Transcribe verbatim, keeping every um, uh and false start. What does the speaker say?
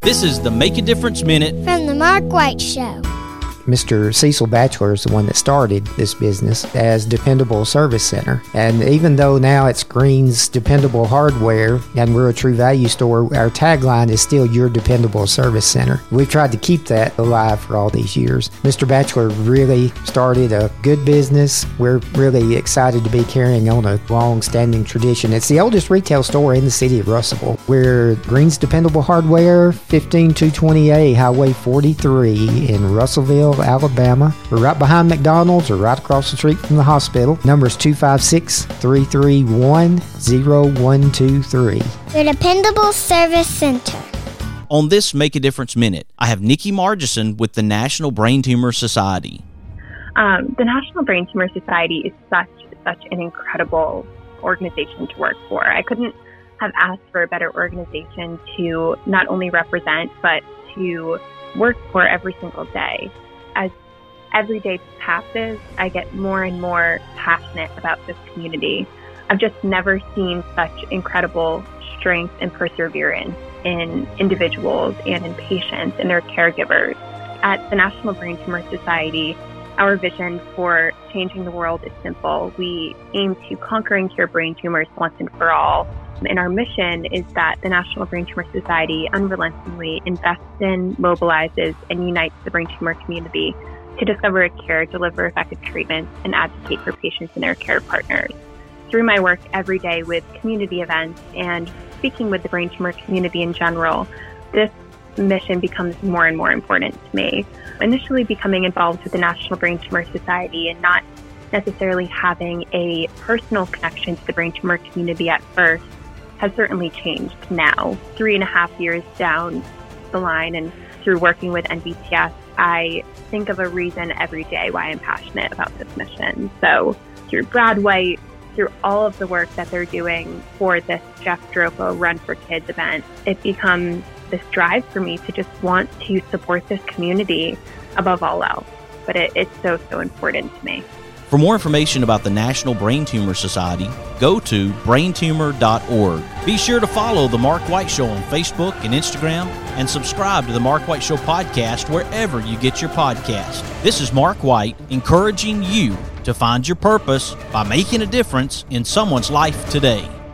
This is the Make a Difference Minute from the Mark White Show. Mister Cecil Batchelor is the one that started this business as Dependable Service Center. And even though now it's Green's Dependable Hardware and we're a True Value store, our tagline is still Your Dependable Service Center. We've tried to keep that alive for all these years. Mister Batchelor really started a good business. We're really excited to be carrying on a long-standing tradition. It's the oldest retail store in the city of Russellville. We're Green's Dependable Hardware, fifteen two twenty A Highway forty-three in Russellville, Alabama. We're right behind McDonald's or right across the street from the hospital. Number is two five six, three three one, zero one two three. Your Dependable Service Center. On this Make a Difference Minute, I have Nikki Margison with the National Brain Tumor Society. Um, the National Brain Tumor Society is such, such an incredible organization to work for. I couldn't have asked for a better organization to not only represent, but to work for every single day. As every day passes, I get more and more passionate about this community. I've just never seen such incredible strength and perseverance in individuals and in patients and their caregivers. At the National Brain Tumor Society, our vision for changing the world is simple. We aim to conquer and cure brain tumors once and for all. And our mission is that the National Brain Tumor Society unrelentingly invests in, mobilizes, and unites the brain tumor community to discover a cure, deliver effective treatments, and advocate for patients and their care partners. Through my work every day with community events and speaking with the brain tumor community in general, this mission becomes more and more important to me. Initially becoming involved with the National Brain Tumor Society and not necessarily having a personal connection to the brain tumor community at first has certainly changed now. Three and a half years down the line and through working with N B T S, I think of a reason every day why I'm passionate about this mission. So through Brad White, through all of the work that they're doing for this Jeff Dropo Run for Kids event, it becomes this drive for me to just want to support this community above all else. But it, it's so, so important to me. For more information about the National Brain Tumor Society, go to brain tumor dot org. Be sure to follow The Mark White Show on Facebook and Instagram, and subscribe to The Mark White Show podcast wherever you get your podcast. This is Mark White, encouraging you to find your purpose by making a difference in someone's life today.